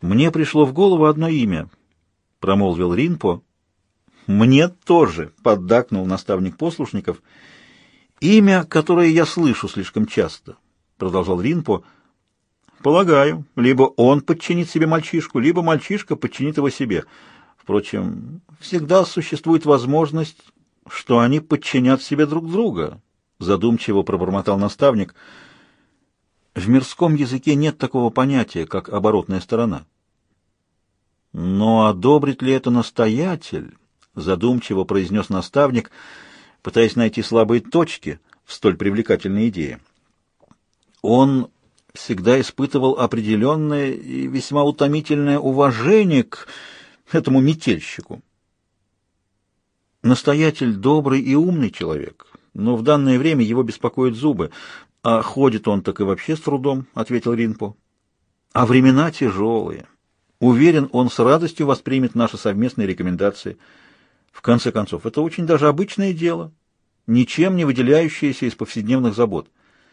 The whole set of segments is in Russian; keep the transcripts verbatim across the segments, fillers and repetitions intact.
«Мне пришло в голову одно имя», — промолвил Ринпо. «Мне тоже», — поддакнул наставник послушников. «Имя, которое я слышу слишком часто», — продолжал Ринпо. «Полагаю, либо он подчинит себе мальчишку, либо мальчишка подчинит его себе. Впрочем, всегда существует возможность, что они подчинят себе друг друга», — задумчиво пробормотал наставник. «В мирском языке нет такого понятия, как оборотная сторона». «Но одобрит ли это настоятель?» — задумчиво произнес наставник, пытаясь найти слабые точки в столь привлекательной идее. Он всегда испытывал определенное и весьма утомительное уважение к этому метельщику. Настоятель добрый и умный человек, но в данное время его беспокоят зубы, а ходит он так и вообще с трудом, — ответил Ринпо. А времена тяжелые. Уверен, он с радостью воспримет наши совместные рекомендации. В конце концов, это очень даже обычное дело, ничем не выделяющееся из повседневных забот.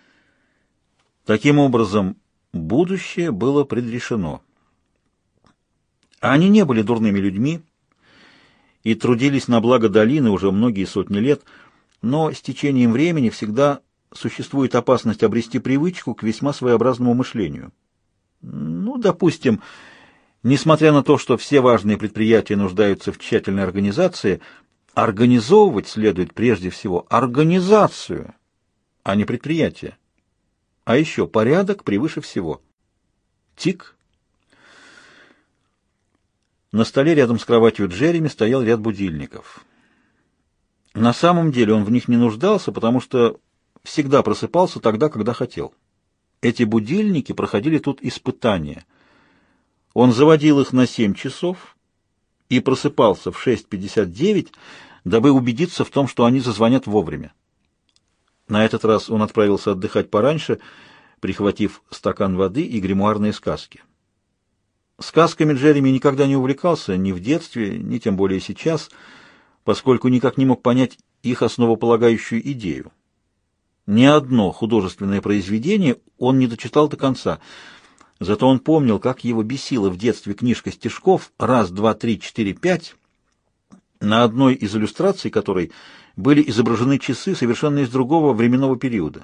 Таким образом, будущее было предрешено. Они не были дурными людьми и трудились на благо долины уже многие сотни лет, но с течением времени всегда существует опасность обрести привычку к весьма своеобразному мышлению. Ну, допустим, несмотря на то, что все важные предприятия нуждаются в тщательной организации, организовывать следует прежде всего организацию, а не предприятие. А еще порядок превыше всего. Тик. На столе рядом с кроватью Джереми стоял ряд будильников. На самом деле он в них не нуждался, потому что всегда просыпался тогда, когда хотел. Эти будильники проходили тут испытания. Он заводил их на семь часов и просыпался в шесть пятьдесят девять, дабы убедиться в том, что они зазвонят вовремя. На этот раз он отправился отдыхать пораньше, прихватив стакан воды и гримуарные сказки. Сказками Джереми никогда не увлекался, ни в детстве, ни тем более сейчас, поскольку никак не мог понять их основополагающую идею. Ни одно художественное произведение он не дочитал до конца, зато он помнил, как его бесила в детстве книжка стишков «Раз, два, три, четыре, пять», на одной из иллюстраций которой были изображены часы совершенно из другого временного периода.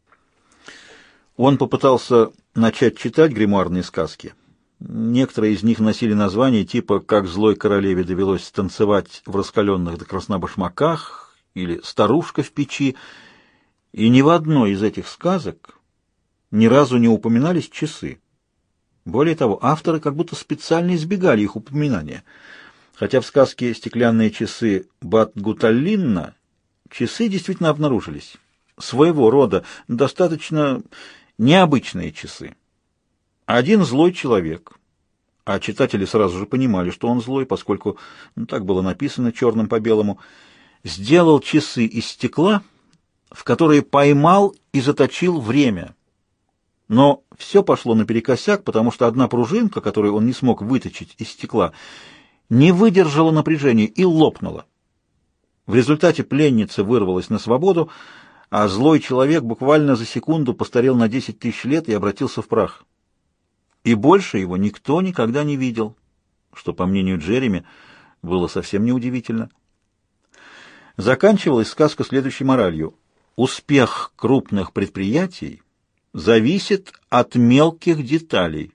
Он попытался начать читать гримуарные сказки. Некоторые из них носили названия типа «Как злой королеве довелось танцевать в раскаленных до красна башмаках» или «Старушка в печи», и ни в одной из этих сказок ни разу не упоминались часы. Более того, авторы как будто специально избегали их упоминания. Хотя в сказке «Стеклянные часы» Бат-Гуталинна часы действительно обнаружились. Своего рода достаточно необычные часы. Один злой человек, а читатели сразу же понимали, что он злой, поскольку ну, так было написано черным по белому, сделал часы из стекла, в которые поймал и заточил время. Но все пошло наперекосяк, потому что одна пружинка, которую он не смог выточить из стекла, не выдержала напряжения и лопнула. В результате пленница вырвалась на свободу, а злой человек буквально за секунду постарел на десять тысяч лет и обратился в прах. И больше его никто никогда не видел, что, по мнению Джереми, было совсем неудивительно. Заканчивалась сказка следующей моралью. Успех крупных предприятий зависит от мелких деталей.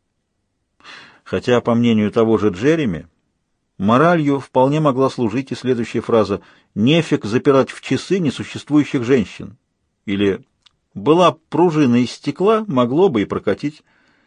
Хотя, по мнению того же Джереми, моралью вполне могла служить и следующая фраза «нефиг запирать в часы несуществующих женщин» или «была пружина из стекла, могло бы и прокатить».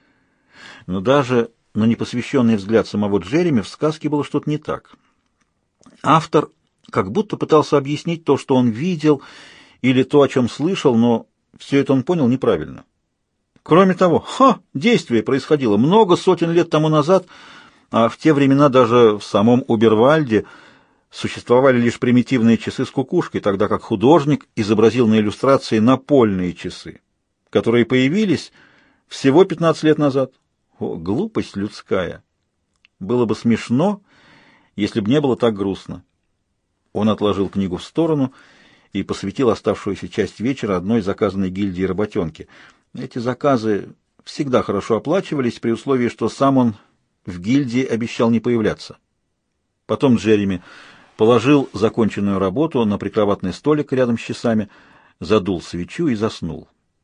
Но даже на непосвященный взгляд самого Джереми в сказке было что-то не так. Автор как будто пытался объяснить то, что он видел, или то, о чем слышал, но все это он понял неправильно. Кроме того, ха, действие происходило много сотен лет тому назад, а в те времена даже в самом Убервальде существовали лишь примитивные часы с кукушкой, тогда как художник изобразил на иллюстрации напольные часы, которые появились всего пятнадцать лет назад. О, глупость людская! Было бы смешно, если бы не было так грустно. Он отложил книгу в сторону и посвятил оставшуюся часть вечера одной заказанной гильдии работенки. Эти заказы всегда хорошо оплачивались, при условии, что сам он в гильдии обещал не появляться. Потом Джереми положил законченную работу на прикроватный столик рядом с часами, задул свечу и заснул.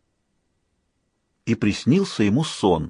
И приснился ему сон.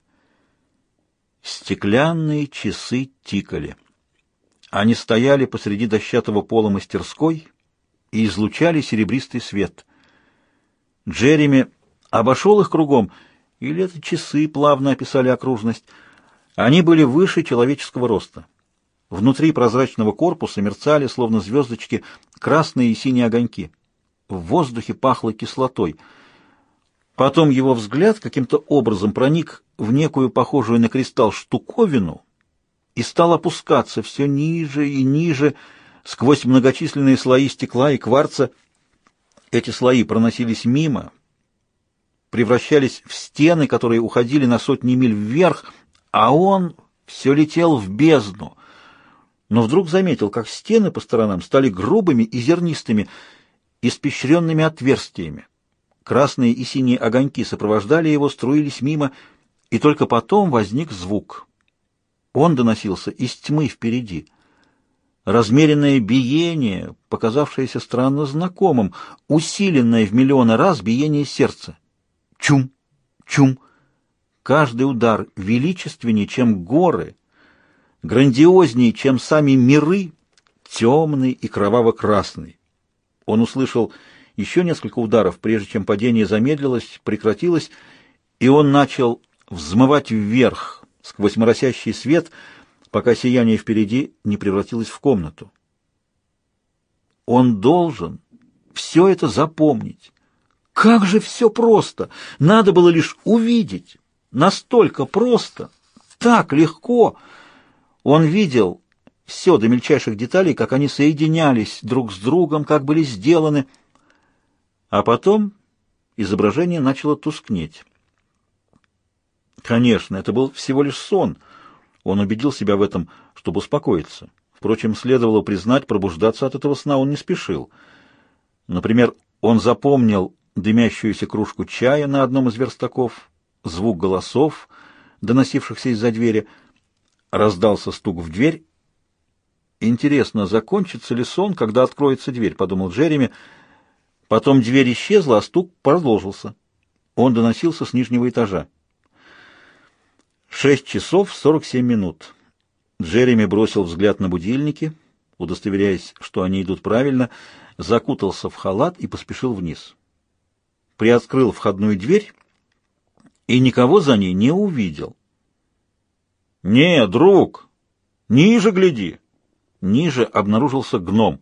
Стеклянные часы тикали. Они стояли посреди дощатого пола мастерской и излучали серебристый свет. Джереми обошел их кругом, или это часы плавно описали окружность. Они были выше человеческого роста. Внутри прозрачного корпуса мерцали, словно звездочки, красные и синие огоньки. В воздухе пахло кислотой. Потом его взгляд каким-то образом проник в некую похожую на кристалл штуковину и стал опускаться все ниже и ниже сквозь многочисленные слои стекла и кварца. Эти слои проносились мимо, превращались в стены, которые уходили на сотни миль вверх, а он все летел в бездну. Но вдруг заметил, как стены по сторонам стали грубыми и зернистыми, испещренными отверстиями. Красные и синие огоньки сопровождали его, струились мимо, и только потом возник звук. Он доносился из тьмы впереди. Размеренное биение, показавшееся странно знакомым, усиленное в миллионы раз биение сердца. Чум, чум. Каждый удар величественнее, чем горы, грандиознее, чем сами миры, темный и кроваво-красный. Он услышал еще несколько ударов, прежде чем падение замедлилось, прекратилось, и он начал взмывать вверх сквозь моросящий свет, пока сияние впереди не превратилось в комнату. Он должен все это запомнить. Как же все просто! Надо было лишь увидеть. Настолько просто, так легко. Он видел все до мельчайших деталей, как они соединялись друг с другом, как были сделаны. А потом изображение начало тускнеть. Конечно, это был всего лишь сон. Он убедил себя в этом, чтобы успокоиться. Впрочем, следовало признать, пробуждаться от этого сна он не спешил. Например, он запомнил дымящуюся кружку чая на одном из верстаков, звук голосов, доносившихся из-за двери. Раздался стук в дверь. «Интересно, закончится ли сон, когда откроется дверь?» — подумал Джереми. Потом дверь исчезла, а стук продолжился. Он доносился с нижнего этажа. Шесть часов сорок семь минут. Джереми бросил взгляд на будильники, удостоверяясь, что они идут правильно, закутался в халат и поспешил вниз. Приоткрыл входную дверь и никого за ней не увидел. «Не, друг, ниже гляди!» Ниже обнаружился гном.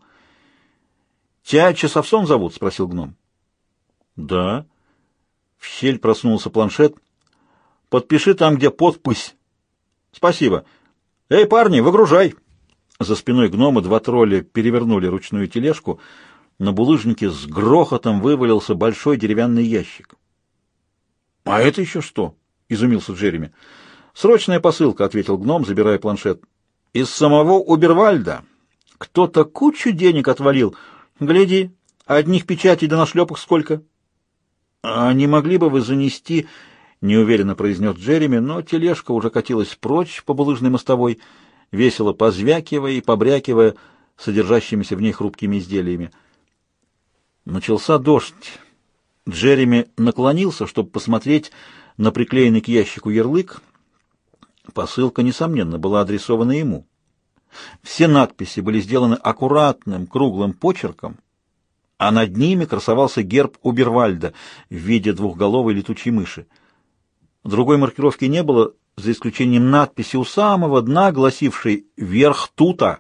«Тебя Часовсон зовут?» — спросил гном. «Да». В щель проснулся планшет. «Подпиши там, где подпись». «Спасибо. Эй, парни, выгружай!» За спиной гнома два тролля перевернули ручную тележку. На булыжнике с грохотом вывалился большой деревянный ящик. «А это еще что?» — изумился Джереми. «Срочная посылка», — ответил гном, забирая планшет. «Из самого Убервальда. Кто-то кучу денег отвалил. Гляди, одних печатей да нашлепок сколько». «А не могли бы вы занести...» — неуверенно произнес Джереми, но тележка уже катилась прочь по булыжной мостовой, весело позвякивая и побрякивая содержащимися в ней хрупкими изделиями. Начался дождь. Джереми наклонился, чтобы посмотреть на приклеенный к ящику ярлык. Посылка, несомненно, была адресована ему. Все надписи были сделаны аккуратным, круглым почерком, а над ними красовался герб Убервальда в виде двухголовой летучей мыши. Другой маркировки не было, за исключением надписи у самого дна, гласившей «Верх тута».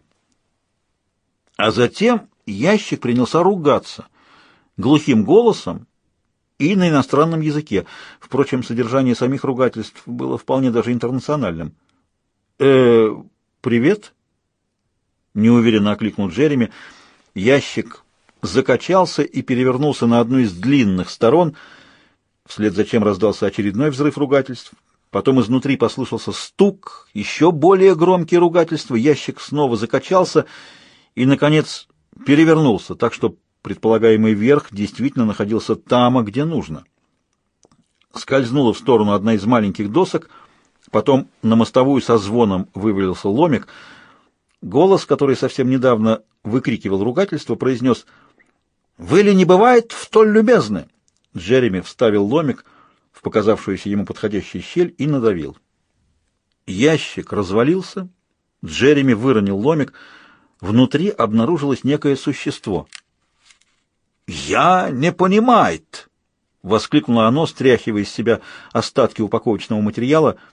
А затем ящик принялся ругаться глухим голосом и на иностранном языке. Впрочем, содержание самих ругательств было вполне даже интернациональным. «Э, привет?» — неуверенно окликнул Джереми. Ящик закачался и перевернулся на одну из длинных сторон, вслед за чем раздался очередной взрыв ругательств. Потом изнутри послышался стук, еще более громкие ругательства, ящик снова закачался и, наконец, перевернулся, так что предполагаемый верх действительно находился там, где нужно. скользнула в сторону одна из маленьких досок, потом на мостовую со звоном вывалился ломик. Голос, который совсем недавно выкрикивал ругательство, произнес: «Вы ли не бывает столь любезны?» Джереми вставил ломик в показавшуюся ему подходящую щель и надавил. Ящик развалился, Джереми выронил ломик, внутри обнаружилось некое существо. «Я не понимает!» — воскликнуло оно, стряхивая из себя остатки упаковочного материала.